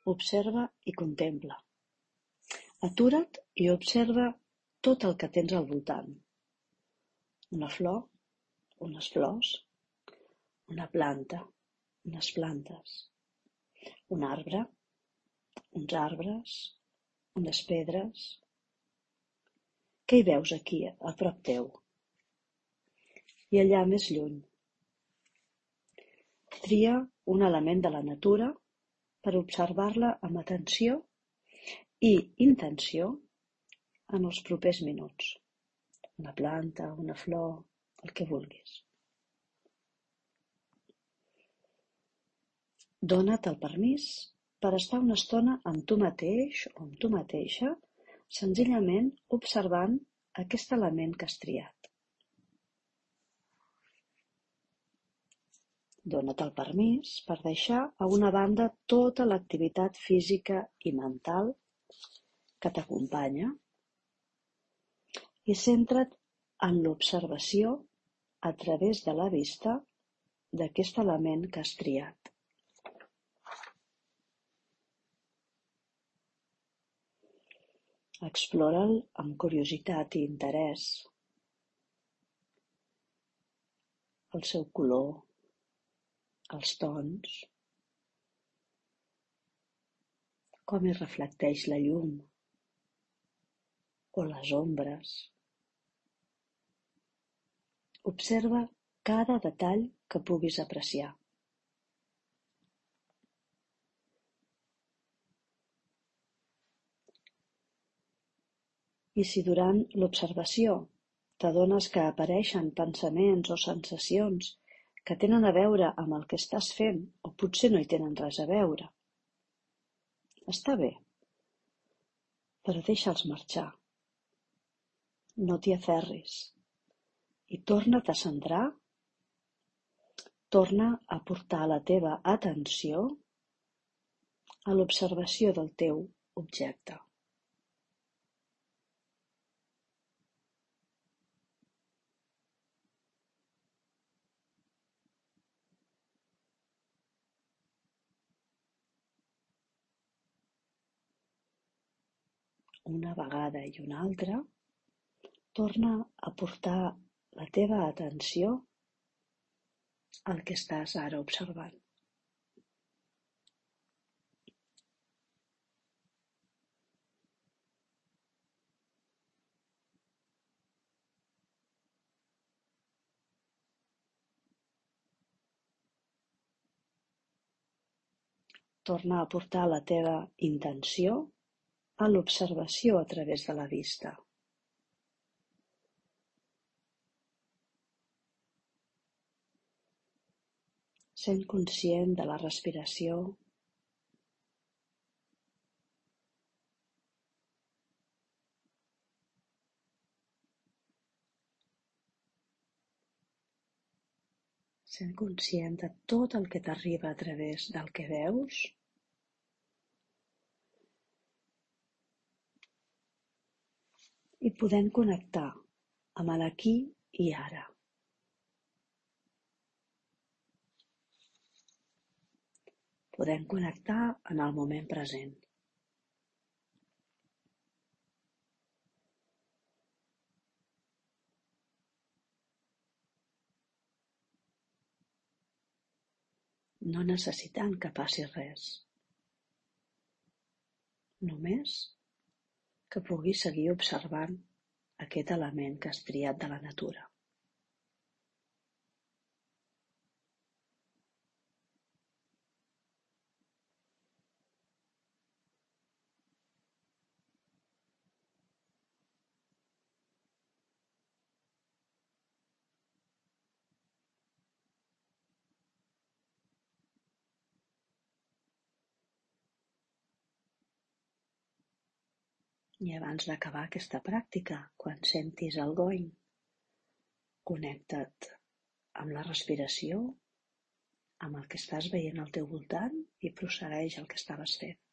observa i contempla. Atura't i observa tot el que tens al voltant. Una flor, unes flors, una planta, unes plantes, un arbre, uns arbres, unes pedres. Què hi veus aquí, a prop teu? I allà més lluny. Tria un element de la natura per observar-la amb atenció i intenció en els propers minuts. Una planta, una flor, el que vulguis. Dóna't el permís per estar una estona amb tu mateix o amb tu mateixa, senzillament observant aquest element que has triat. Dóna't el permís per deixar a una banda tota l'activitat física i mental que t'acompanya i centra't en l'observació a través de la vista d'aquest element que has triat. Explora'l amb curiositat i interès. El seu color, els tons, com hi reflecteix la llum o les ombres. Observa cada detall que puguis apreciar. I si durant l'observació t'adones que apareixen pensaments o sensacions que tenen a veure amb el que estàs fent o potser no hi tenen res a veure, està bé, però deixa'ls marxar. No t'hi aferris i torna't a centrar, torna a portar la teva atenció a l'observació del teu objecte. Una vegada i una altra, torna a portar la teva atenció al que estàs ara observant. Torna a portar la teva intenció a l'observació a través de la vista. Sent conscient de la respiració. Sent conscient de tot el que t'arriba a través del que veus. I podem connectar amb l'aquí i ara. Podem connectar en el moment present. No necessitant que passi res. Només que puguis seguir observant aquest element que has triat de la natura. I abans d'acabar aquesta pràctica, quan sentis el going, connecta't amb la respiració, amb el que estàs veient al teu voltant i prossegueix el que estaves fent.